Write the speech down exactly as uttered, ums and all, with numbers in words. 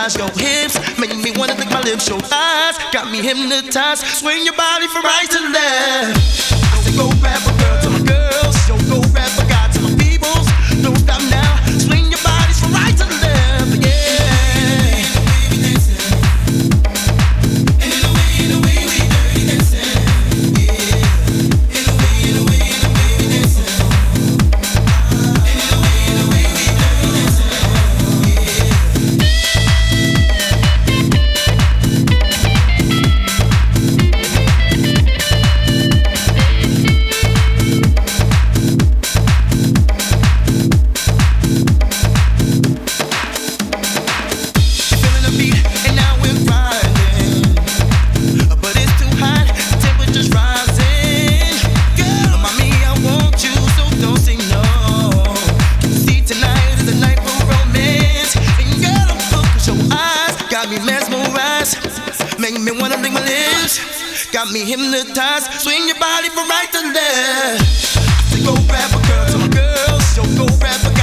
mesmerize. Your hips make me wanna lick my lips. Your eyes got me hypnotized. Swing your body from right to left. I say go grab a girl to my girls. Yo, go grab a guy to my peoples. Don't stop now. Swing your body from right to left. Yeah. Got me hypnotized. Swing your body from right to left. I say go grab a girl to my girls. Yo, go grab a